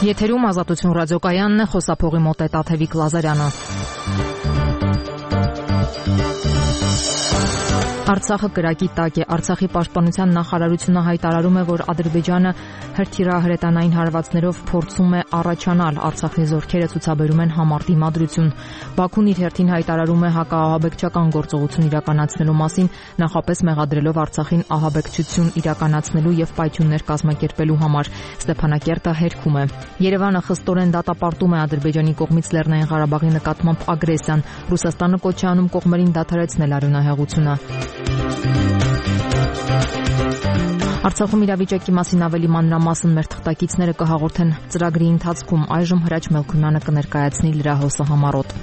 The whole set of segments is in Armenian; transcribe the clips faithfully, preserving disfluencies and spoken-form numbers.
Եթերում Ազատություն ռադիոկայանն է, խոսափողի մոտ է Տաթևիկ Լազարյանը։ Արցախը կրակի տակ է։ Արցախի պաշտպանության նախարարությունը հայտարարում է, որ Ադրբեջանը հրթիռահրետանային հարվածներով փորձում է առաջանալ։ Արցախի զորքերը ցուցաբերում են համառ դիմադրություն։ Բաքուն իր հերթին հայտարարում է հակաահաբեկչական գործողություն իրականացնելու մասին, նախապես մեղադրելով Արցախին ահաբեկչություն իրականացնելու եւ պայթյուններ կազմակերպելու համար։ Ստեփանակերտը հերքում է։ Երևանը խստորեն դատապարտում է Ադրբեջանի կողմից Լեռնային Ղարաբաղի նկատմամբ ագրեսիան։ Ռուսաստանը կոչ է անում կողմերին դադարեցնել արյունահեղությունը։ Արցախում իրավիճակի մասին ավելի մանրամասն մեր թղթակիցները կհաղորդեն ծրագրի ընթացքում։ Այժմ Հրաչ Մելքումյանը կներկայացնի լրահոսը համառոտ։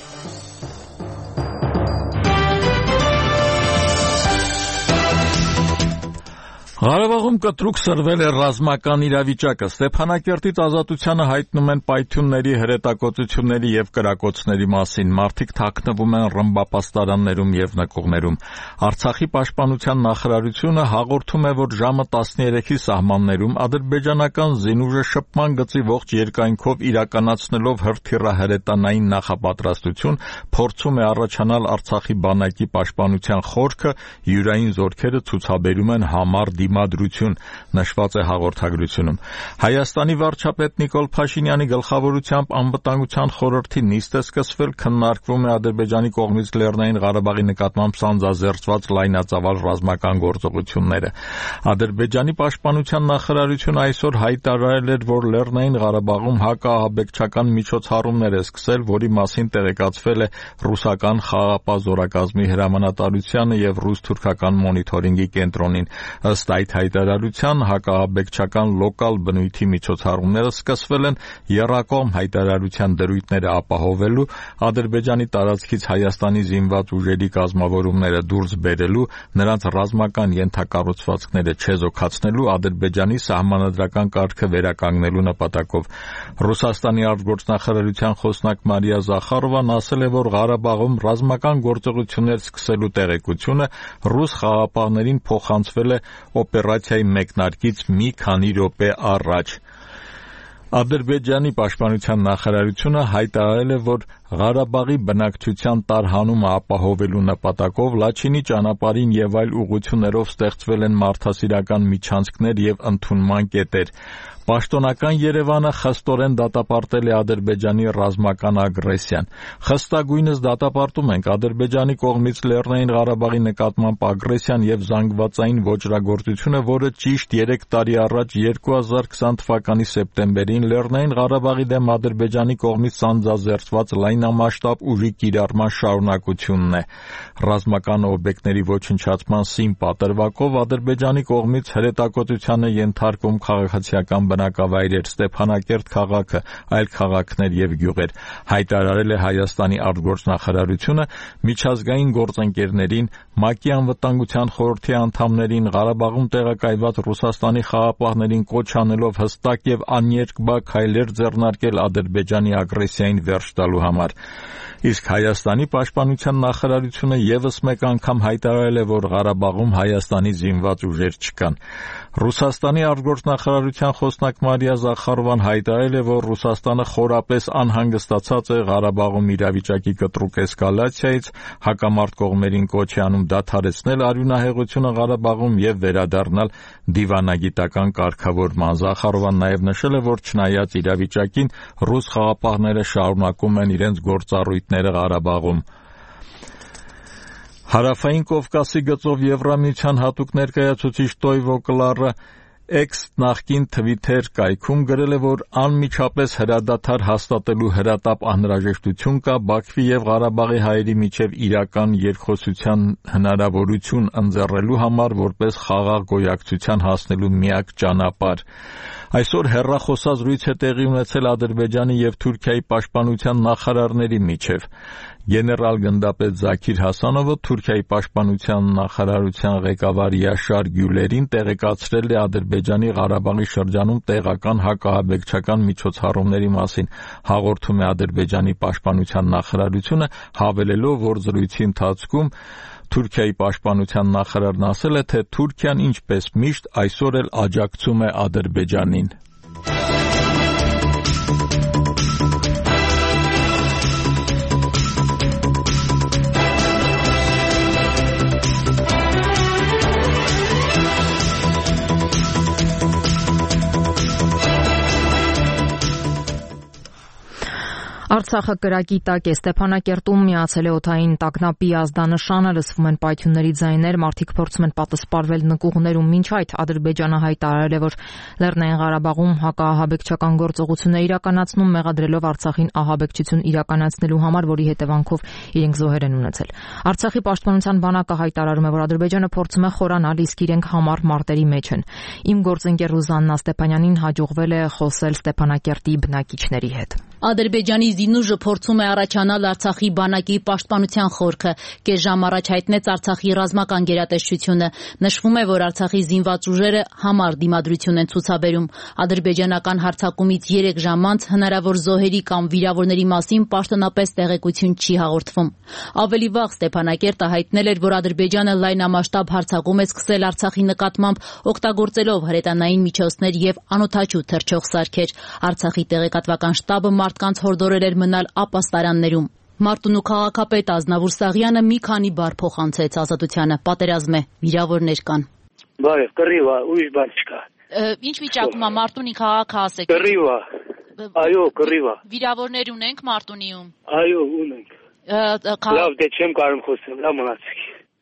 Ղարաբաղում կտրուկ սրվել է ռազմական իրավիճակը։ Ստեփանակերտից Ազատությանը հայտնում են պայթյունների, հրետակոծությունների եւ կրակոցների մասին։ Մարդիկ թաքնվում են ռմբապաստարաններում եւ նկուղներում։ Արցախի պաշտպանության նախարարությունը հաղորդում է, որ ժամը տասներեքի սահմաններում ադրբեջանական զինուժը շփման գծի ողջ երկայնքով իրականացնելով հրթիռահրետանային նախապատրաստություն փորձում է առաջանալ Արցախի բանակի պաշտպանության խորքը, յուրային զորքերը ցուցաբերում են համառ դիմադրություն, նշված է հաղորդագրությունում։ Հայաստանի վարչապետ Նիկոլ Փաշինյանի գլխավորությամբ անվտանգության խորհրդի նիստ է սկսվել, քննարկվում է Ադրբեջանի կողմից Լեռնային Ղարաբաղի նկատմամբ սանձազերծված լայնածավալ ռազմական գործողությունները։ Ադրբեջանի պաշտպանության նախարարությունը այսօր հայտարարել էր, որ Լեռնային Ղարաբաղում հակաահաբեկչական միջոցառումներ է սկսել, որի մասին տեղեկացվել է ռուսական խաղաղապահ զորակազմի հրամանատարությանը եւ ռուս-թուրքական մոնիթորինգի կենտրոնին։ Ըստ այդ հայտարարության հակաահաբեկչական լոկալ բնույթի միջոցառումները սկսվել են եռակողմ հայտարարության դրույթները ապահովելու, Ադրբեջանի տարածքից Հայաստանի զինված ուժերի կազմավորումները դուրս բերելու, նրանց ռազմական ենթակառուցվածքները չեզոքացնելու, Ադրբեջանի սահմանադրական կարգը վերականգնելու նպատակով։ Ռուսաստանի արտգործնախարարության խոսնակ Մարիա Զախարովան ասել է, որ Ղարաբաղում ռազմական գործողություններ սկսելու տեղեկությունը ռուս խաղաղապահներին փոխանցվել է օպերացիայի մեկնարկից մի քանի րոպե առաջ։ Ադրբեջանի պաշտպանության նախարարությունը հայտարարել է, որ Ղարաբաղի բնակչության տարհանումը ապահովելու նպատակով Լաչինի ճանապարհին եւ այլ ուղղություններով ստեղծվել են մարդասիրական միջանցքներ եւ ընդունման կետեր։ Պաշտոնական Երևանը խստորեն դատապարտել է Ադրբեջանի ռազմական ագրեսիան։ Խստագույնս դատապարտում ենք Ադրբեջանի կողմից Լեռնային Ղարաբաղի նկատմամբ ագրեսիան եւ զանգվածային ոճրագործությունը, որը ճիշտ երեք տարի առաջ երկու հազար քսան թվականի սեպտեմբերին Լեռնային Ղարաբաղի դեմ Ադրբեջանի կողմից սանձազերծված լայնամասշտաբ ուժի կիրառման շարունակությունն է։ Ռազմական օբյեկտների ոչնչացման սին պատրվակով Ադրբեջանի կողմից հրետակոծության է ենթարկվում քաղաքացիական բնակավայրեր, Ստեփանակերտ քաղաքը, այլ քաղաքներ եւ գյուղեր, հայտարարել է Հայաստանի արտգործնախարարությունը, միջազգային գործընկերներին, ՄԱԿ-ի անվտանգության խորհրդի անդամներին, Ղարաբաղում տեղակայված Ռուսաստանի խաղաղապահներին կոչ անելով հստակ եւ աներկբա քայլեր ձեռնարկել Ադրբեջանի ագրեսիային վերջ տալու համար։ Իսկ Հայաստանի պաշտպանության նախարարությունը եւս մեկ անգամ հայտարարել է, որ Ղարաբաղում Հայաստանի զինված ուժեր չկան։ Ռուսաստանի արտգործնախարարության խոսնակ Մարիա Զախարովան հայտարարել է, որ Ռուսաստանը խորապես անհանգստացած է Ղարաբաղում իրավիճակի կտրուկ էսկալացիայից, հակամարտ կողմերին կոչ է անում դադարեցնել արյունահեղությունը Ղարաբաղում եւ վերադառնալ դիվանագիտական կարգավորման։ Զախարովան նաեւ նշել է, որ չնայած իրավիճակին ռուս խաղաղապահները շարունակում են իրենց գործառույթները Ղարաբաղում։ Հարավային Կովկասի գծով Եվրամիության հատուկ ներկայացուցիչ Տոյվո Կլարը X նախկին Twitter կայքում գրել է, որ անմիջապես հրադադար հաստատելու հրատապ անհրաժեշտություն կա Բաքվի եւ Ղարաբաղի հայերի միջև իրական երկխոսության հնարավորություն ընձեռելու համար որպես խաղաղ գոյակցության հասնելու միակ ճանապարհ։ Այսօր հեռախոսազրույց է տեղի ունեցել Ադրբեջանի եւ Թուրքիայի պաշտպանության նախարարների միջև։ Գեներալ գնդապետ Զաքիր Հասանովը Թուրքիայի պաշտպանության նախարարության ղեկավար Յաշար Գյուլերին տեղեկացրել է Ադրբեջանի Ղարաբաղի շրջանում տեղական հակաահաբեկչական միջոցառումների մասին, հաղորդում է Ադրբեջանի պաշտպանության նախարարությունը, հավելելով, որ զրույցի ընթացքում Թուրքիայի պաշտպանության նախարարն ասել է, թե Թուրքիան ինչպես միշտ այսօր էլ աջակցում է Ադրբեջանին։ Արցախը կրակի տակ է, Ստեփանակերտում միացել է օդային տագնապի ազդանշանը, լսվում են պայթյունների ձայներ, մարդիկ փորձում են պատսպարվել նկուղներում, մինչ այդ Ադրբեջանը հայտարարել է, որ Լեռնային Ղարաբաղում հակաահաբեկչական գործողություններ իրականացնում, մեղադրելով Արցախին ահաբեկչություն իրականացնելու համար, որի հետևանքով իրենք զոհեր են ունեցել։ Արցախի պաշտպանության բանակը հայտարարում է, որ Ադրբեջանը փորձում է խորանալ, իսկ իրենք համառ մարտերի մեջ են։ Իմ գործընկեր Ռուզաննա Ստեփանյանին հաջողվել է խոսել Ստեփանակերտի բնակիչների հետ։ Ադրբեջանի զինուժը փորձում է առաջանալ Արցախի բանակի պաշտպանության խորքը, կես ժամ առաջ հայտնեց Արցախի ռազմական գերատեսչությունը։ Նշվում է, որ Արցախի զինված ուժերը համառ դիմադրություն են ցուցաբերում։ Ադրբեջանական հարձակումից երեք ժամ անց հնարավոր զոհերի կամ վիրավորների մասին պաշտոնապես տեղեկություն չի հաղորդվում։ Ավելի վաղ Ստեփանակերտը հայտնել էր, որ Ադրբեջանը լայնամասշտաբ հարձակում է սկսել Արցախի նկատմամբ, օգտագործելով հրետանային միջոցներ եւ անօդաչու թռչող սարքեր։ Արցախի տեղեկատվական շտաբը մարդկանց հորդորել էր մնալ ապաստարաններում։ Մարտունու քաղաքապետ Ազնավուր Սաղյանը մի քանի բառ փոխանցեց Ազատությանը, պատերազմ է, վիրավորներ կան։ Բարև, կռիվ է, ուրիշ բան չկա։ Ինչ վիճակում է Մարտունի քաղաքը, ասեք։ Կռիվ է, այո, կռիվ է։ Վիրավորներ ունենք Մարտունիում։ Այո, ունենք։ Լավ, դե չեմ կարող խոսել, լավ մնացեք։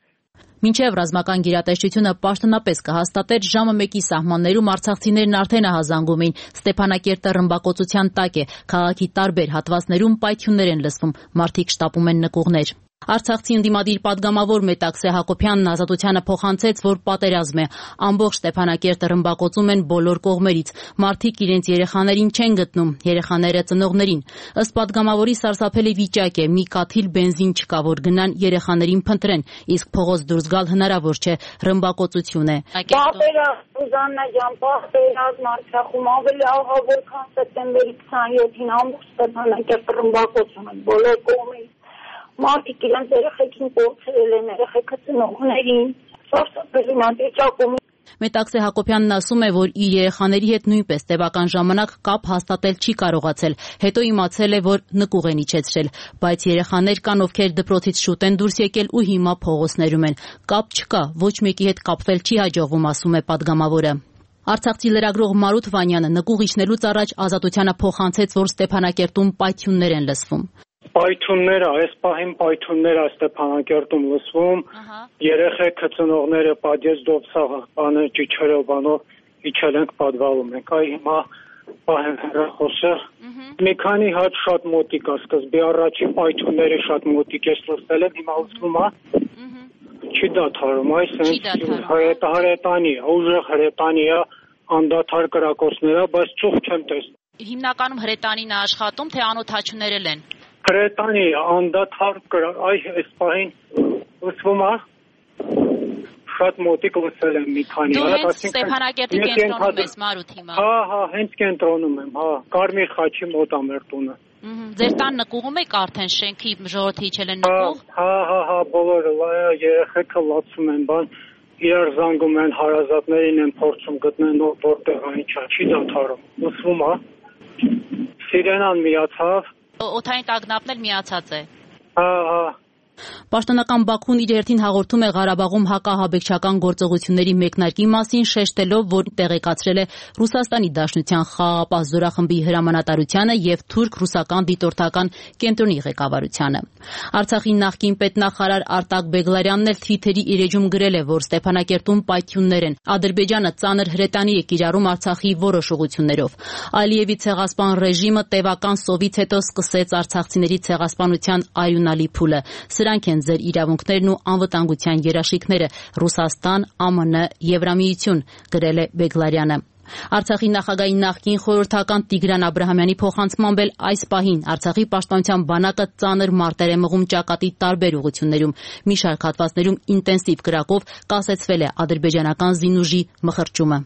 Մինչև ռազմական գերատեսչությունը պաշտոնապես կհաստատեր ժամը մեկի սահմաններում արցախցիներն արդեն ահազանգում էին։ Ստեփանակերտը ռմբակոծության տակ է, քաղաքի տարբեր հատվածներում պայթյուններ են լսվում, մարդիկ շտապում են նկուղներ։ Արցախցի ընդդիմադիր падգամավոր Մետաքսե Հակոբյանն Ազատությանը փոխանցեց, որ պատերազմ է։ Ամբողջ Ստեփանակերտը ռմբակոծում են բոլոր կողմերից։ Մարդիկ իրենց երեխաներին չեն գտնում, երեխաները ծնողներին։ Ըստ падգամավորի սարսափելի վիճակ է, մի կաթիլ բենզին չկա, որ գնան երեխաներին փնտրեն, իսկ փողոց դուրս գալ հնարավոր չէ, ռմբակոծություն է։ Պատերազմ, Ռուզաննա ջան, պատերազմ Արցախում ավելի ահավոր, քան սեպտեմբերի քսաներկին ամբողջ Ստեփանակերտը ռմբակոծում են բոլոր կողմերից։ Մարդիկ իրենց երեխեքին կորցրել են, երեխեքը ծնողներին, սարսափելի մատիճակում։ Մետաքսե Հակոբյանն ասում է, որ իր երեխաների հետ նույնպես տևական ժամանակ կապ հաստատել չի կարողացել, հետո իմացել է, որ նկուղ են իջեցրել, բայց երեխաներ կան, ովքեր դպրոցից շուտ են դուրս եկել ու հիմա փողոցներում են։ Կապ չկա, ոչ մեկի հետ կապվել չի հաջողվում, ասում է падգամավորը։ Արցախցի լրագրող Մարութ Վանյանը նկուղ իջնելուց առաջ Ազատությանը փոխանցեց, որ Ստեփանակերտում պայթյուններ են լսվում։ Պայթյունները, այս պահին պայթյունները Ստեփանակերտում լսվում, երեխեքը ծնողները պատեզդով սաղ ճիչերով բանով իջել ենք պատվալում ենք, այ հիմա պահեն հեռախոսը, մի քանի հատ շատ մոտիկ է, սկզբի առաջին պայթյունները շատ մոտիկ ես լսել եմ, հիմա լսվում է, չի դադարում, այս հրետանի է, ուժեղ հրետանի է, անդադար կրակոցները, բայց ծուխ չեմ տեսնում։ Հիմնականում հրետանին է աշխատում, թե անօդաչուներել են։ Հրետանի անդադար կրա, այ այս պահին լսվում է, շատ մոտիկ լսել եմ մի քանի։ Դու հենց Ստեփանակերտի կենտրոնում ես, Մարութ, հիմա։ Հա, հա, հենց կենտրոնում եմ, հա, Կարմիր խաչի մոտ է մեր տունը։ Ձեր տան նկուղում եք արդեն շենքի ժողովրդի իջել են նկուղ։ Հա, հա, հա, բոլորը երեխեքը լացում են, բան իրար զանգում են, հարազատներին են փորձում գտնել որտեղ է, ինչա, չի դադարում։ Լսվում է։ Սիրենան միացավ։ Օդային տագնապն էլ միացած է։ Հա, հա։ Պաշտոնական Բաքուն իր հերթին հաղորդում է Ղարաբաղում հակաահաբեկչական գործողությունների մեկնարկի մասին, շեշտելով, որ տեղեկացրել է Ռուսաստանի Դաշնության խաղաղապահ զորախմբի հրամանատարությանը եւ թուրք-ռուսական դիտորդական կենտրոնի ղեկավարությանը։ Արցախի նախկին պետնախարար Արտակ Բեգլարյանն էլ Թվիթերի իր էջում գրել է, որ Ստեփանակերտում պայթյուններ են։ Ադրբեջանը ծանր հրետանի է կիրառում Արցախի որոշ ուղություններով։ Ալիևի ցեղասպան ռեժիմը տևական սովից հետո սկսեց արցախցիների ցեղասպանության արյունալի փուլը։ Սրանք են ձեր իրավունքներն ու անվտանգության երաշխիքները, Ռուսաստան, Α M N, Եվրամիություն, գրել է Բեգլարյանը։ Արցախի նախագահի նախկին խորհրդական Տիգրան Աբրահամյանի փոխանցմամբ էլ այս պահին Արցախի պաշտպանության բանակը ծանր մարտեր է մղում ճակատի տարբեր ուղություններում։ Մի շարք հատվածներում ինտենսիվ կրակով կասեցվել է ադրբեջանական զինուժի մխրճումը։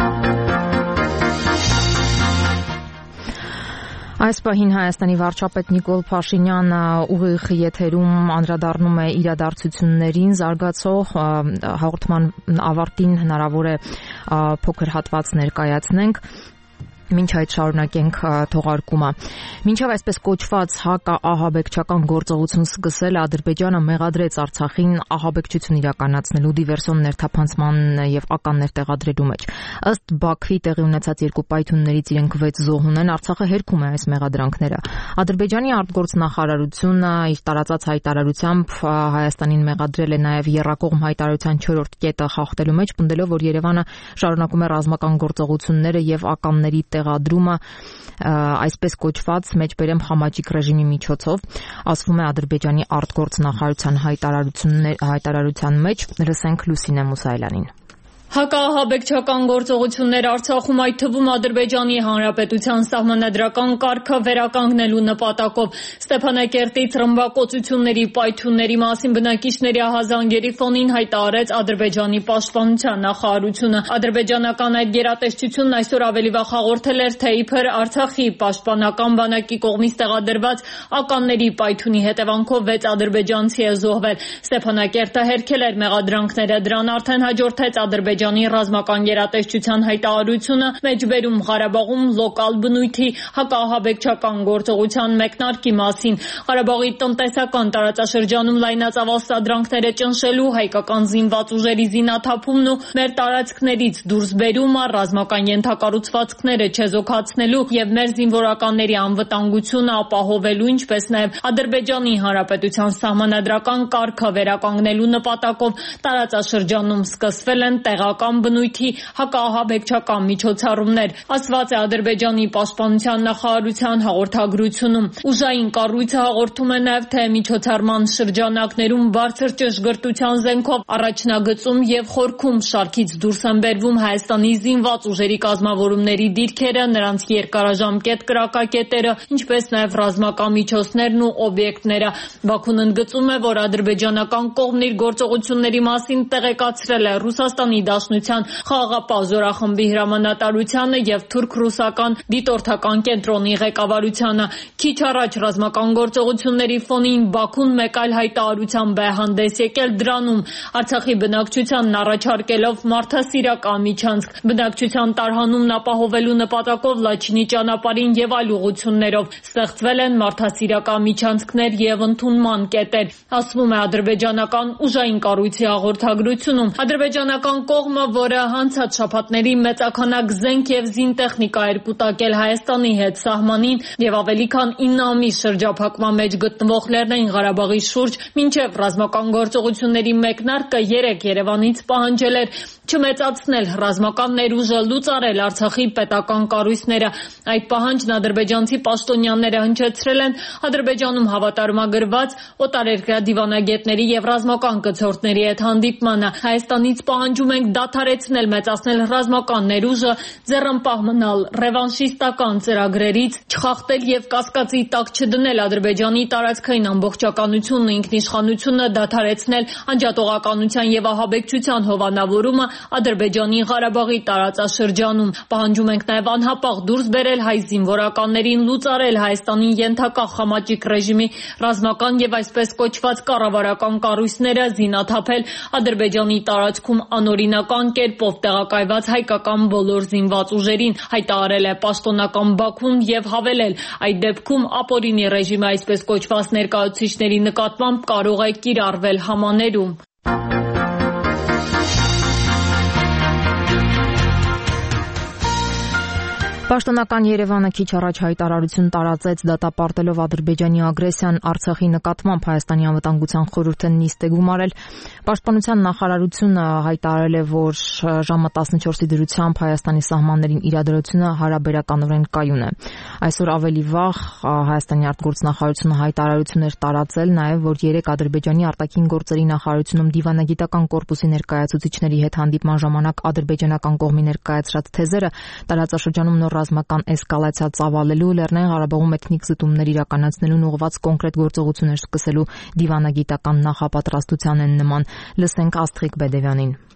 Այս պահին Հայաստանի վարչապետ Նիկոլ Փաշինյանը ուղիղ եթերում անդրադառնում է իրադարձություններին, զարգացող հաղորդման ավարտին հնարավոր է փոքր հատված ներկայացնենք։ Մինչ այդ շարունակենք թողարկումը։ Մինչև այսպես կոչված հակաահաբեկչական գործողություն սկսել, Ադրբեջանը մեղադրեց Արցախին ահաբեկչություն իրականացնելու, դիվերսիոն ներթափանցման եւ ականներ տեղադրելու մեջ։ Ըստ Բաքվի տեղի ունեցած երկու պայթյուններից իրենք վեց զոհ ունեն, Արցախը հերքում է այս մեղադրանքները։ Ադրբեջանի արտգործնախարարությունը իր տարածած հայտարարությամբ Հայաստանին մեղադրել է նաեւ եռակողմ հայտարարության չորրորդ կետը խախտելու մեջ, պնդելով, որ Երևանը շարունակում է ռազմական գործողությունները եւ ականների տեղադրումը այսպես կոչված մեջբերեմ խամաճիկ ռեժիմի միջոցով, ասվում է Ադրբեջանի արտգործնախարարության հայտարարության մեջ։ Լսենք Լուսինե Մուսայելյանին։ Հակաահաբեկչական գործողություններ Արցախում, այդ թվում Ադրբեջանի Հանրապետության սահմանադրական կարգը վերականգնելու նպատակով Ստեփանակերտից ռմբակոծությունների պայթյունների մասին բնակիչների ահազանգերի ֆոնին հայտարարեց Ադրբեջանի պաշտպանության նախարարությունը։ Ադրբեջանական այդ գերատեսչությունն այսօր ավելի վաղ հաղորդել էր, թե իբր Արցախի պաշտպանական բանակի կողմից տեղադրված ականների պայթյունի հետևանքով վեց ադրբեջանցի է զոհվել։ Ստեփանակերտը հերքել էր մեղադրանքները, դրան արդեն հաջորդեց Ադրբեջանի Ադրբեջանի ռազմական գերատեսչության հայտարարությունը մեջբերում Ղարաբաղում լոկալ բնույթի հակաահաբեկչական գործողության մեկնարկի մասին։ Ղարաբաղի տնտեսական տարածաշրջանում լայնածավալ սադրանքները ճնշելու, հայկական զինված ուժերի զինաթափումն ու մեր տարածքներից դուրս բերումը, ռազմական ենթակառուցվածքները չեզոքացնելու եւ մեր զինվորականների անվտանգությունը ապահովելու, ինչպես նաեւ Ադրբեջանի Հանրապետության սահմանադրական կարգը վերականգնելու նպատակով տարածաշրջանում սկսվել են տեղական բնույթի հակաահաբեկչական միջոցառումներ, ասված է Ադրբեջանի պաշտպանության նախարարության հաղորդագրությունում։ Ուժային կառույցը հաղորդում է նաև, թե միջոցառման շրջանակներում բարձր ճշգրտության զենքով առաջնագծում եւ խորքում շարքից դուրս են բերվում Հայաստանի զինված ուժերի կազմավորումների դիրքերը, նրանց երկարաժամկետ կրակակետերը, ինչպես նաև ռազմական միջոցներն ու օբյեկտները։ Բաքուն ընդգծում է, որ ադրբեջանական կողմն իր գործողությունների մասին տեղեկացրել է Ռուսաստանի Դաշնության խաղաղապահ զորախմբի հրամանատարությանը եւ թուրք-ռուսական դիտորդական կենտրոնի ղեկավարությանը։ Քիչ առաջ ռազմական գործողությունների ֆոնին Բաքուն մեկ այլ հայտարարությամբ է հանդես եկել, դրանում Արցախի բնակչությանն առաջարկելով մարդասիրական միջանցք, բնակչության տարհանումն ապահովելու նպատակով Լաչինի ճանապարհին եւ այլ ուղղություններով ստեղծվել են մարդասիրական միջանցքներ եւ ընդունման կետեր, ասվում է ադրբեջանական ուժային կառույցի հաղորդագրությունում։ Ադրբեջանական կողմը, որը անցած շաբաթների մեծաքանակ զենք եւ զինտեխնիկա էր կուտակել Հայաստանի հետ սահմանին եւ ավելի քան ինը ամիս շրջափակման մեջ գտնվող Լեռնային Ղարաբաղի շուրջ, մինչեւ ռազմական գործողությունների մեկնարկը երեք Երևանից պահանջել էր չմեծացնել ռազմական ներուժը, լուծարել Արցախի պետական կառույցները։ Այդ պահանջն ադրբեջանցի պաշտոնյաները հնչեցրել են Ադրբեջանում հավատարմագրված օտարերկրյա դիվանագետների եւ ռազմական կցորդների հետ հանդիպմանը։ Հայաստանից պահանջում ենք դադարեցնել մեծացնել ռազմական ներուժը, ձեռնպահ մնալ ռևանշիստական ծրագրերից, չխախտել եւ կասկածի տակ չդնել Ադրբեջանի տարածքային ամբողջականությունն ու ինքնիշխանությունը, դադարեցնել անջատողականության եւ ահաբեկչության հովանավորումը Ադրբեջանի Ղարաբաղի տարածաշրջանում։ Պահանջում ենք նաև անհապաղ դուրս բերել հայ զինվորականներին, լուծարել Հայաստանի ենթակա խամաճիկ ռեժիմի ռազմական եւ այսպես կոչված կառավարական կառույցները, զինաթափել Ադրբեջանի տարածքում անօրինական կերպով տեղակայված հայկական բոլոր զինված ուժերին, հայտարարել է պաշտոնական Բաքուն եւ հավելել, այդ դեպքում ապօրինի ռեժիմը այսպես կոչված ներկայացուցիչների նկատմամբ կարող է կիրառվել համաներում։ Պաշտոնական Երևանը քիչ առաջ հայտարարություն տարածեց դատապարտելով Ադրբեջանի ագրեսիան Արցախի նկատմամբ Հայաստանի անվտանգության խորհուրդը նիստ է գումարել։ Պաշտպանության նախարարությունը հայտարարել է, որ ժամը տասնչորսի դրությամբ Հայաստանի սահմաններին իրադրությունը հարաբերականորեն կայուն է։ Այսօր ավելի վաղ Հայաստանի արտգործնախարարությունը հայտարարություն էր տարածել նաև, որ երեք Ադրբեջանի արտաքին գործերի նախարարությունում դիվանագիտական կորպուսի ներկայացուցիչների հետ հանդիպման ժամանակ ադրբեջանական կողմի ներկայացրած թեզերը տարածաշրջանում նոր ռազմական էսկալացիա ծավալելու, Լեռնային Ղարաբաղում էթնիկ զտումներ իրականացնելուն ուղղված կոնկրետ գործողություններ սկսելու դիվանագիտական նախապատրաստության են նման։ Լսենք Աստղիկ Բեդևյանին։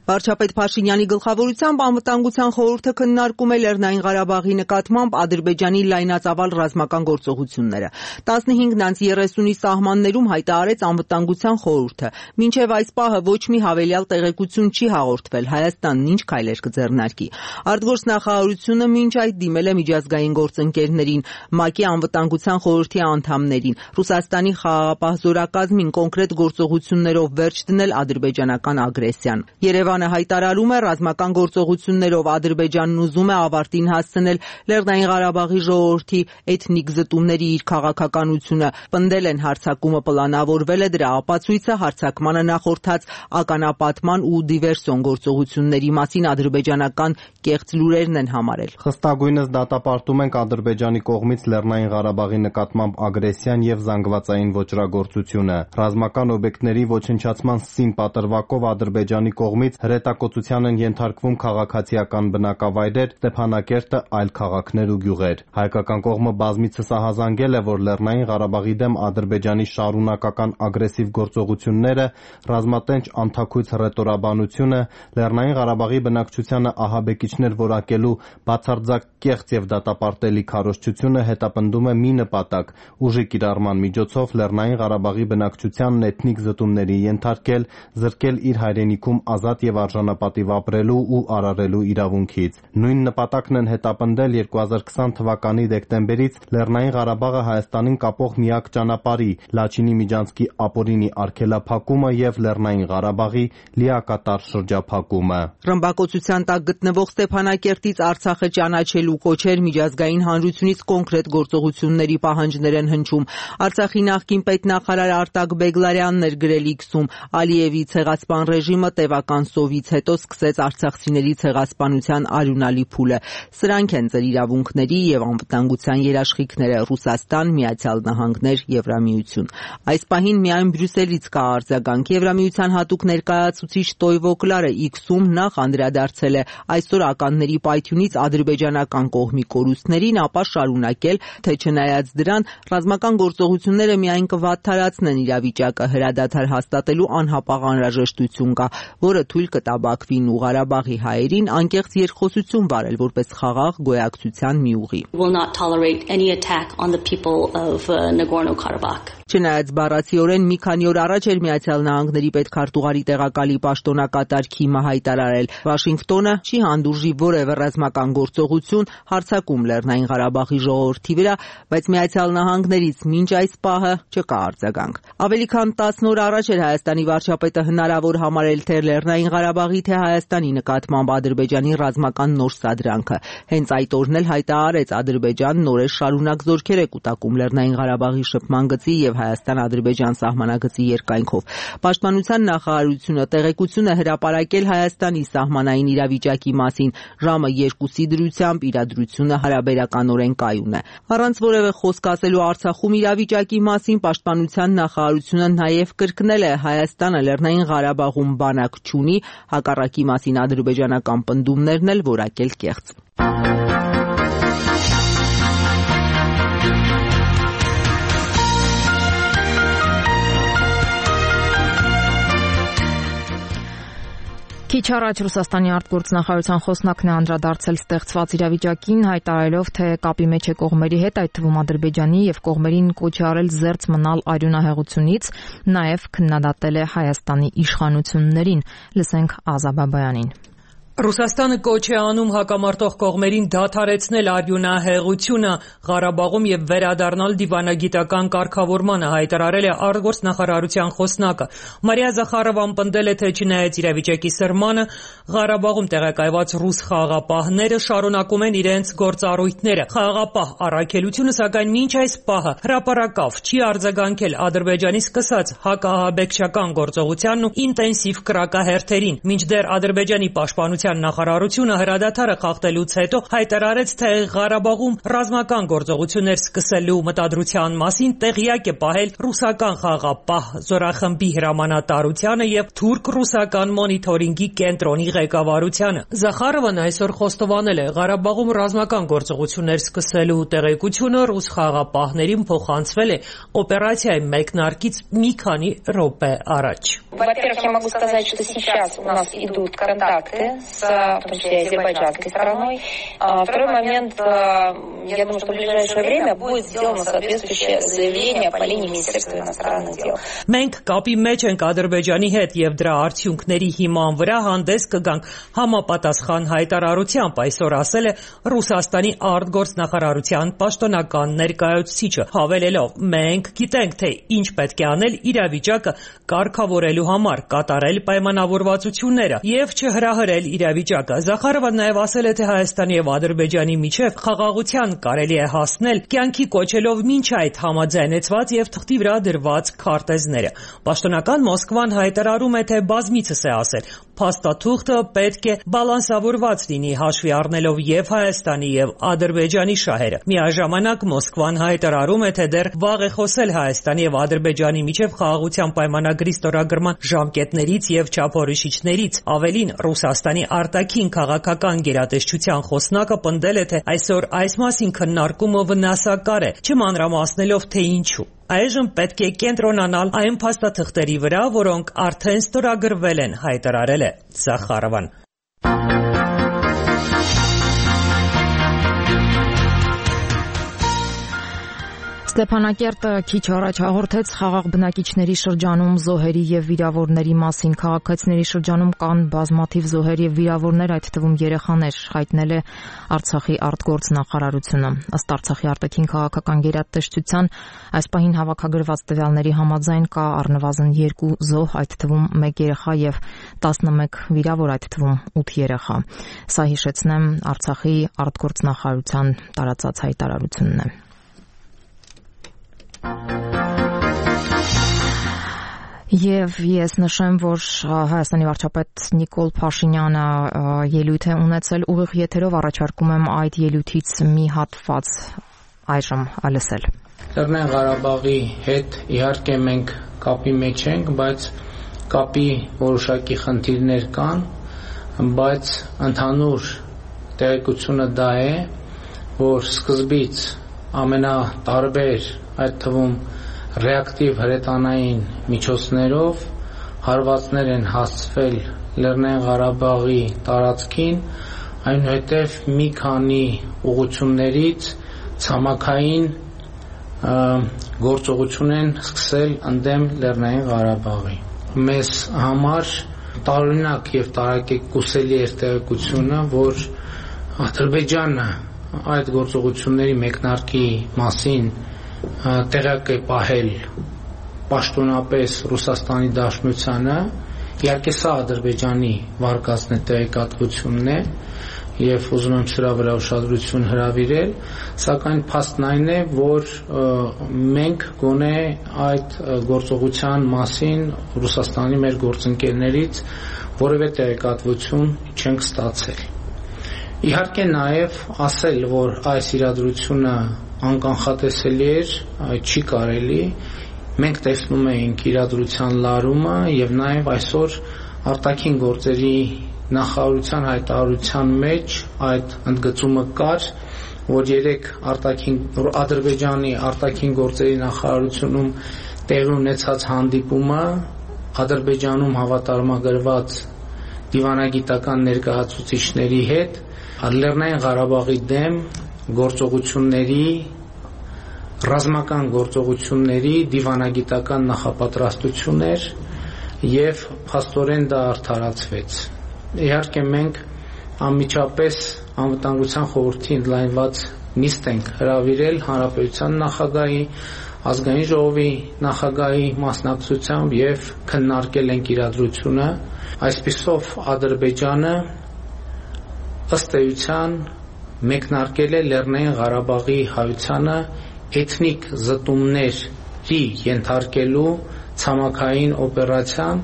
Վարչապետ Փաշինյանի գլխավորությամբ Անվտանգության խորհուրդը քննարկում է Լեռնային Ղարաբաղի նկատմամբ Ադրբեջանի լայնածավալ ռազմական գործողությունները։ տասնհինգ անց երեսունի սահմաններում հայտարարեց Անվտանգության խորհուրդը։ Մինչև այս պահը ոչ մի հավելյալ տեղեկություն չի հաղորդվել Հայաստանն ինչ քայլեր կձեռնարկի։ Արտգործնախարարությունը մինչ այդ դիմել է միջազգային գործընկերներին, ՄԱԿ-ի Անվտանգության խորհրդի անդամներին, Ռուսաստանի խաղաղապահ զորակազմին կոնկրետ գործողություններով վերջ դնել ադրբեջանական ագրեսիան։ Երևանը հայտարարում է ռազմական գործողություններով Ադրբեջանն ուզում է ավարտին հասցնել Լեռնային Ղարաբաղի ժողովրդի էթնիկ զտումների իր քաղաքականությունը, պնդել են հարձակումը պլանավորվել է, դրա ապացույցը հարձակմանը նախորդած ականապատման ու դիվերսիոն գործողությունների մասին ադրբեջանական կեղծ լուրերն են համարել։ Խստագույնս դատապարտում ենք Ադրբեջանի կողմից Լեռնային Ղարաբաղի նկատմամբ ագրեսիան եւ զանգվածային ոճրագործությունը։ Ռազմական օբյեկտների ոչնչացման սին պատրվակով Ադրբեջանի կողմից հրետակոծության են ենթարկվում քաղաքացիական բնակավայրեր, Ստեփանակերտը, այլ քաղաքներ ու գյուղեր։ Հայկական կողմը բազմիցս ահազանգել է, որ Լեռնային Ղարաբաղի դեմ Ադրբեջանի շարունակական ագրեսիվ գործողությունները, ռազմատենչ անթաքույց հռետորաբանությունը, Լեռնային Ղարաբաղի բնակչությանը ահաբեկիչներ որակելու բացարձակ կեղծ եւ դատապարտելի քարոզչությունը հետապնդում է մի նպատակ՝ ուժի կիրառման միջոցով Լեռնային Ղարաբաղի բնակչությանն էթնիկ զտումների ենթարկել, զրկել իր հայրենիքում ազատ եւ արժանապատիվ ապրելու ու արարելու իրավունքից։ Նույն նպատակն են հետապնդել երկու հազար քսան թվականի դեկտեմբերից Լեռնային Ղարաբաղը Հայաստանին կապող միակ ճանապարհի Լաչինի միջանցքի ապօրինի արգելափակումը եւ Լեռնային Ղարաբաղի լիակատար շրջափակումը։ Ռմբակոծության տակ գտնվող Ստեփանակերտից Արցախը ճանաչելու կոչեր միջազգային հանրությունից կոնկրետ գործողությունների պահանջներ են հնչում։ Արցախի նախկին պետնախարար Արտակ Բեգլարյանն էր գրել X-ում. Ալիևի ցեղասպան ռեժիմը տևական սովից հետո սկսեց արցախցիների ցեղասպանության արյունալի փուլը։ Սրանք են ձեր իրավունքների եւ անվտանգության երաշխիքները՝ Ռուսաստան, Միացյալ Նահանգներ, Եվրամիություն։ Այս պահին միայն Բրյուսելից կա արձագանք։ Եվրամիության հատուկ ներկայացուցիչ Տոյվո Կլարը X-ում նախ անդրադարձել է այսօր ականների պայթյունից ադրբեջանական կողմի կորուստներին, ապա շարունակել, թե չնայած դրան ռազմական գործողությունները միայն կվատթարացնեն իրավիճակը, հրադադար հաստատելու անհապաղ անհրաժեշտություն կա, որը թույլ կտա Բաքվին ու Ղարաբաղի հայերին անկեղծ երկխոսություն վարել որպես խաղաղ գոյակցության մի ուղի։ Չնայած բառացիորեն մի քանի օր առաջ էր Միացյալ Նահանգների պետքարտուղարի տեղակալի պաշտոնակատար Քիմը հայտարարել. Վաշինգտոնը չի հանդուրժի որևէ ռազմական գործողություն հարձակում Լեռնային Ղարաբաղի ժողովրդի վրա, բայց Միացյալ Նահանգներից մինչ այս պահը չկա արձագանք։ Ավելի քան տասն օր առաջ էր Հայաստանի վարչապետը հնարավոր համարել թե Լեռնային Ղարաբաղի, թե Հայաստանի նկատմամբ Ադրբեջանի ռազմական նոր սադրանքը։ Հենց այդ օրն էլ հայտարարեց Ադրբեջանն օրեր շարունակ զորքեր է կուտակում Լեռնային Ղարաբաղի շփման գծի եւ Հայաստան-Ադրբեջան սահմանագծի երկայնքով։ Պաշտպանության նախարարությունը տեղեկություն է հրապարակել Հայաստանի սահմանային իրավիճակի մասին, ժամը երկուսի դրությամբ իրադրությունը հարաբերականորեն կայուն է։ Առանց որևէ խոսք ասելու Արցախում իրավիճակի մասին Պաշտպանության նախարարությունը նաև կրկնել է Հայաստանը Լեռնային Ղարաբաղում բանակ չունի, հակառակի մասին ադրբեջանական պնդումներն էլ որակել կեղծ։ Քիչ առաջ Ռուսաստանի արտգործնախարարության խոսնակն է անդրադարձել ստեղծված իրավիճակին, հայտարարելով, թե կապի մեջ է կողմերի հետ, այդ թվում Ադրբեջանի եւ կողմերին կոչ է արել զերծ մնալ արյունահեղությունից, նաեւ քննադատել է Հայաստանի իշխանություններին։ Լսենք Ազա Բաբայանին։ Ռուսաստանը կոչ է անում հակամարտող կողմերին դադարեցնել արյունահեղությունը Ղարաբաղում եւ վերադառնալ դիվանագիտական կարգավորմանը, հայտարարել է արտգործնախարարության խոսնակը։ Մարիա Զախարովան պնդել է, թե չնայած իրավիճակի սրմանը, Ղարաբաղում տեղակայված ռուս խաղաղապահները շարունակում են իրենց գործառույթները։ Խաղաղապահ առաքելությունը, սակայն մինչ այս պահը հրապարակավ չի արձագանքել Ադրբեջանի սկսած հակահաբեկչական գործողությանն ու ինտենսիվ կրակահերթերին, մինչդեռ Ադրբեջանի պաշտպանության նախարարության նախարարությունը հրադադարը խախտելուց հետո հայտարարեց, թե Ղարաբաղում ռազմական գործողություններ սկսելու մտադրության մասին տեղյակ է պահել ռուսական խաղաղապահ զորախմբի հրամանատարությանը եւ թուրք-ռուսական մոնիթորինգի կենտրոնի ղեկավարությանը։ Զախարովն այսօր խոստովանել է, Ղարաբաղում ռազմական գործողություններ սկսելու տեղեկությունը ռուս խաղաղապահներին փոխանցվել է օպերացիայի մեկնարկից մի քանի րոպե առաջ։ Во-первых, я могу сказать, что сейчас у нас идут контакты с, в том числе, азербайджанской стороной. А второй момент, я думаю, что в ближайшее время будет сделано соответствующее заявление по линии Министерства иностранных дел. Մենք կապի մեջ ենք Ադրբեջանի հետ եւ դրա արդյունքների հիման վրա հանդես կգանք համապատասխան հայտարարությամբ, այսօր ասել է Ռուսաստանի արտգործնախարարության պաշտոնական ներկայացուցիչը, հավելելով. մենք գիտենք, թե ինչ պետք է անել իրավիճակը կարգավորելու համար, կատարել պայմանավորվածությունները եւ չհրահրել իրավիճակը։ Զախարովն նաեւ ասել է, թե Հայաստանի եւ Ադրբեջանի միջեւ խաղաղության կարելի է հասնել կյանքի կոչելով մինչ այդ համաձայնեցված եւ թղթի վրա դրված քարտեզները։ Պաշտոնական Մոսկվան հայտարարում է, թե բազմիցս է ասել, փաստաթուղթը պետք է բալանսավորված լինի, հաշվի առնելով եւ Հայաստանի եւ Ադրբեջանի շահերը։ Միաժամանակ Մոսկվան հայտարարում է, թե դեռ վաղ է խոսել Հայաստանի եւ Ադրբեջանի միջեւ խաղաղության պայմանագրի ստորագրման ժամկետներից եւ չափորոշիչներից։ Ավելին, Ռուսաստանի արտաքին քաղաքական գերատեսչության խոսնակը պնդել է, թե այսօր այս մասին քննարկումը վնասակար է, չմանրամասնելով, թե ինչու։ Այժմ պետք է կենտրոնանալ այն փաստաթղթերի վրա, որոնք արդեն ստորագրվել են, հայտարարել է Զախարովն։ Ստեփանակերտը քիչ առաջ հաղորդեց խաղաղ բնակիչների շրջանում զոհերի եւ վիրավորների մասին։ Քաղաքացիների շրջանում կան բազմաթիվ զոհեր եւ վիրավորներ, այդ թվում երեխաներ, հայտնել է Արցախի արտգործնախարարությունը։ Ըստ Արցախի արտաքին քաղաքական գերատեսչության այս պահին հավաքագրված տվյալների համաձայն կա առնվազն երկու զոհ, այդ թվում մեկ երեխա եւ տասնմեկ վիրավոր, այդ թվում ութ երեխա։ Սա հիշեցնեմ Արցախի արտգործնախարարության տարածած հայտարարությունն է։ Եվ ես նշեմ, որ Հայաստանի վարչապետ Նիկոլ Փաշինյանը ելույթ է ունեցել ուղիղ եթերով, առաջարկում եմ այդ ելույթից մի հատված այժմ լսել։ Լեռնային Ղարաբաղի հետ իհարկե մենք կապի մեջ ենք, բայց կապի որոշակի խնդիրներ կան, բայց ընդհանուր տեղեկությունը դա է, որ սկզբից ամենատարբեր, այդ թվում ռեակտիվ հրետանային միջոցներով հարվածներ են հասցվել Լեռնային Ղարաբաղի տարածքին, այնուհետև մի քանի ուղղություններից ցամաքային գործողություն են սկսել ընդդեմ Լեռնային Ղարաբաղի։ Մեզ համար տարօրինակ եւ տարակեկուսելի էր տեղեկությունը, որ Ադրբեջանը այդ գործողությունների մեկնարկի մասին տեղակ է պահել պաշտոնապես Ռուսաստանի Դաշնությանը, իհարկե սա Ադրբեջանի վարկածն է, տեղեկատվությունն է եւ ուզում եմ սրա վրա ուշադրություն հրավիրել, սակայն փաստն այն է, որ մենք գոնե այդ գործողության մասին Ռուսաստանի մեր գործընկերներից որևէ տեղեկատվություն չենք ստացել։ Իհարկե նաև ասել, որ այս իրադրությունը անկանխատեսելի էր, չի կարելի, մենք տեսնում էինք իրադրության լարումը եւ նաև այսօր արտաքին գործերի նախարարության հայտարարության մեջ այդ ընդգծումը կար, որ երեք արտաքին Ադրբեջանի արտաքին գործերի նախարարությունում տեղի ունեցած հանդիպումը Ադրբեջանում հավատարմագրված դիվանագիտական ներկայացուցիչների հետ Լեռնային Ղարաբաղի դեմ գործողությունների, ռազմական գործողությունների դիվանագիտական նախապատրաստություն էր եւ փաստորեն դա արդարացվեց։ Իհարկե մենք անմիջապես անվտանգության խորհրդի ընդլայնված նիստ ենք հրավիրել հանրապետության նախագահի, ազգային ժողովի նախագահի մասնակցությամբ եւ քննարկել ենք իրադրությունը։ Այսպիսով Ադրբեջանը ըստ էության մեկնարկել է Լեռնային Ղարաբաղի հայությանը էթնիկ զտումների ենթարկելու ցամաքային օպերացիան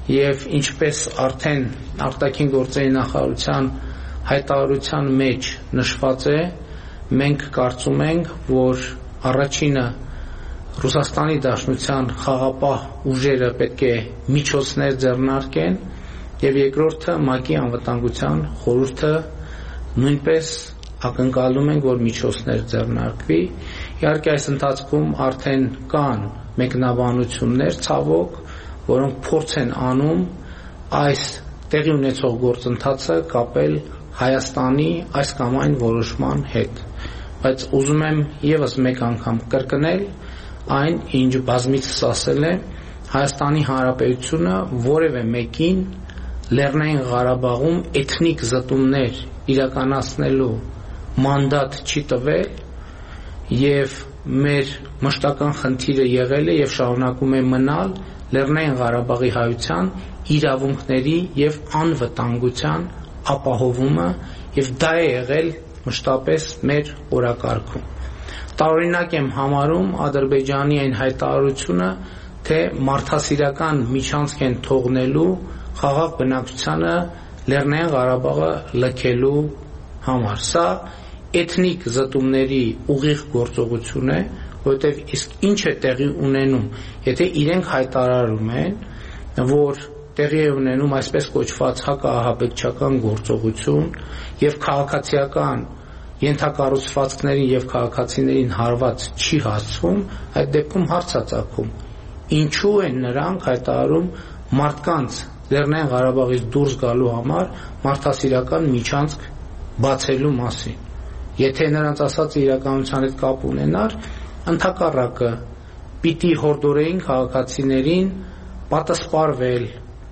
եւ ինչպես արդեն արտաքին գործերի նախարարության հայտարարության մեջ նշված է, մենք կարծում ենք, որ առաջինը Ռուսաստանի Դաշնության խաղապահ ուժերը պետք է միջոցներ ձեռնարկեն եւ երկրորդը ՄԱԿ-ի անվտանգության խորհուրդը նույնպես ակնկալում ենք, որ միջոցներ ձեռնարկվի։ Իհարկե այս ընթացքում արդեն կան մեկնաբանություններ, ցավոք, որոնք փորձ են անում այս տեղի ունեցող գործընթացը կապել Հայաստանի այս կամ այն որոշման հետ։ Բայց ուզում եմ եւս մեկ անգամ կրկնել այն, ինչ բազմիցս ասել է, Հայաստանի Հանրապետությունը որևէ մեկին Լեռնային Ղարաբաղում էթնիկ զտումներ իրականացնելու մանդատ չի տվել եւ մեր մշտական խնդիրը եղել է եւ շարունակում է մնալ Լեռնային Ղարաբաղի հայության իրավունքների եւ անվտանգության ապահովումը եւ դա է եղել մշտապես մեր օրակարգում։ Տարօրինակ եմ համարում Ադրբեջանի այն հայտարարությունը, թե մարդասիրական միջանցք են թողնելու խաղաղ բնակչությանը Լեռնային Ղարաբաղը լքելու համար։ Սա էթնիկ զտումների ուղիղ գործողություն է, որովհետև իսկ ինչ է տեղի ունենում, եթե իրենք հայտարարում են, որ տեղի է ունենում այսպես կոչված հակաահաբեկչական գործողություն եւ քաղաքացիական ենթակառուցվածքներին եւ քաղաքացիներին հարված չի հասցվում, այդ դեպքում հարց է ծագում. ինչու են նրանք հայտարարում մարդկանց Լեռնային Ղարաբաղից դուրս գալու համար մարդասիրական միջանցք բացելու մասին։ Եթե նրանց ասածը իրականության հետ կապ ունենար, ընդհակառակը պիտի հորդորեին քաղաքացիներին պատասպարվել,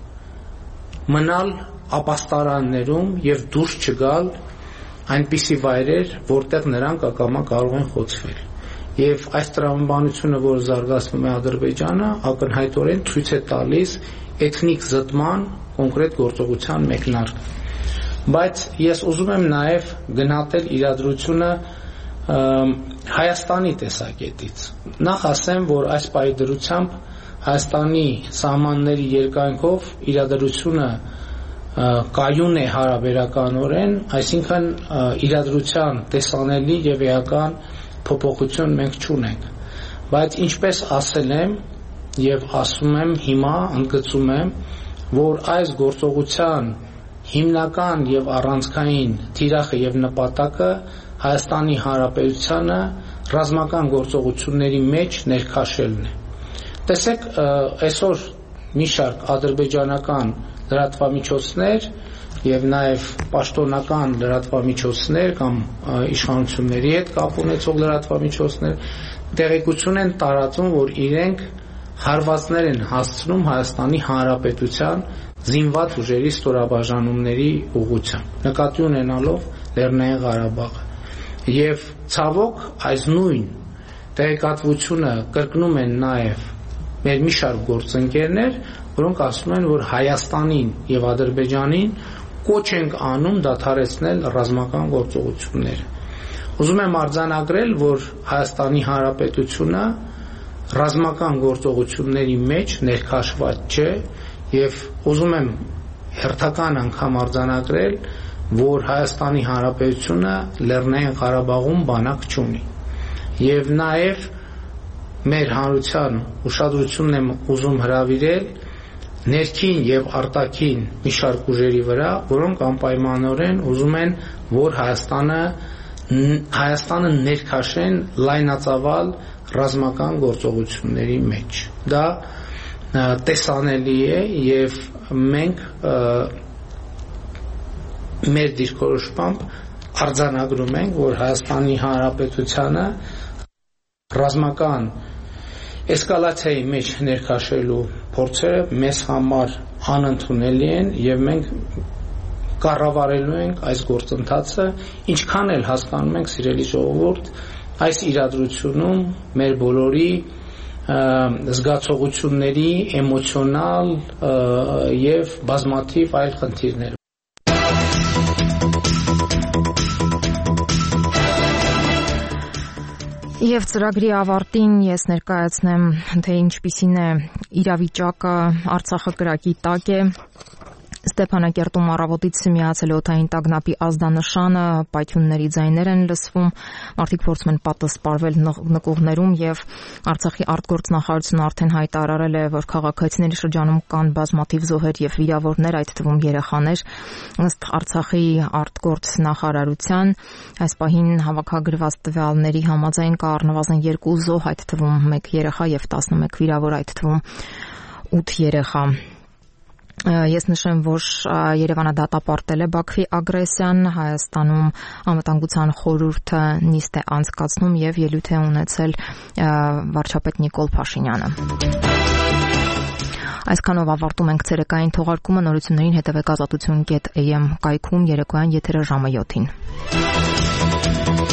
մնալ ապաստարաններում եւ դուրս չգալ այնպիսի վայրեր, որտեղ նրանք ակամա կարող են խոցվել։ Եվ այս տրամաբանությունը, որ զարգացնում է Ադրբեջանը, ակնհայտորեն ցույց է տալիս էթնիկ զտման կոնկրետ գործողության մեկնարկը։ Բայց ես ուզում եմ նաև գնահատել իրադրությունը Հայաստանի տեսակետից։ Նախ ասեմ, որ այս պայդրությամբ Հայաստանի սահմանների երկայնքով իրադրությունը կայուն է հարաբերականորեն, այսինքն իրադրության տեսանելի եւ էական փոփոխություն մենք չունենք։ Բայց ինչպես ասել եմ եւ ասում եմ հիմա, ընդգծում եմ, որ այս գործողության հիմնական եւ առանցքային թիրախը եւ նպատակը Հայաստանի Հանրապետությանը ռազմական գործողությունների մեջ ներքաշելն է։ Տեսեք, այսօր մի շարք ադրբեջանական լրատվամիջոցներ եւ նաեւ պաշտոնական լրատվամիջոցներ կամ իշխանությունների հետ կապ ունեցող լրատվամիջոցներ տեղեկություն են տարածում, որ իրենք հարվածներ են հասցնում Հայաստանի Հանրապետության զինված ուժերի ստորաբաժանումների ուղղությամբ, նկատի ունենալով Լեռնային Ղարաբաղը։ Եվ ցավոք այս նույն տեղեկատվությունը կրկնում են նաեւ մեր մի շարք գործընկերներ, որոնք ասում են, որ Հայաստանին եւ Ադրբեջանին կոչ ենք անում դադարեցնել ռազմական գործողությունները։ Ուզում եմ արձանագրել, որ Հայաստանի Հանրապետությունը ռազմական գործողությունների մեջ ներքաշված չէ եւ ուզում եմ հերթական անգամ արձանագրել, որ Հայաստանի Հանրապետությունը Լեռնային Ղարաբաղում բանակ չունի։ Եվ նաեւ մեր հանրության ուշադրությունն եմ ուզում հրավիրել ներքին եւ արտաքին մի շարք ուժերի վրա, որոնք անպայմանորեն ուզում են, որ Հայաստանը Հայաստանը ներքաշեն լայնածավալ ռազմական գործողությունների մեջ։ Դա տեսանելի է եւ մենք մեր դիրքորոշմամբ արձանագրում ենք, որ Հայաստանի Հանրապետությանը ռազմական էսկալացիայի մեջ ներքաշելու փորձերը մեզ համար անընդունելի են եւ մենք կառավարելու ենք այս գործընթացը, ինչքան էլ հասկանում ենք, սիրելի ժողովուրդ, այս իրադրությունում մեր բոլորի զգացողությունների էմոցիոնալ եւ բազմաթիվ այլ խնդիրներ։ Եվ ծրագրի ավարտին ես ներկայացնեմ, թե ինչպիսին է իրավիճակը, Արցախը կրակի տակ է։ Ստեփանակերտում առավոտից միացել է օդային տագնապի ազդանշանը, պայթյունների ձայներ են լսվում, մարդիկ փորձում են պատասպարվել նկուղներում եւ Արցախի արտգործնախարարությունը արդեն հայտարարել է, որ քաղաքացիների շրջանում կան բազմաթիվ զոհեր եւ վիրավորներ, այդ թվում երեխաներ։ Ըստ Արցախի արտգործնախարարության այս պահին հավաքագրված տվյալների համաձայն կա առնվազն երկու զոհ, այդ թվում մեկ երեխա եւ տասնմեկ վիրավոր, այդ թվում ութ երեխա։ Ես նշեմ, որ Երևանը դատապարտել է Բաքվի ագրեսիան, Հայաստանում անվտանգության խորհուրդը նիստ է անցկացնում եւ ելույթ է ունեցել վարչապետ Նիկոլ Փաշինյանը։ Այսքանով ավարտում ենք ցերեկային թողարկումը, նորություններին հետևեք ազատություն կետ am կայքում, երեկոյան եթերը ժամը յոթին։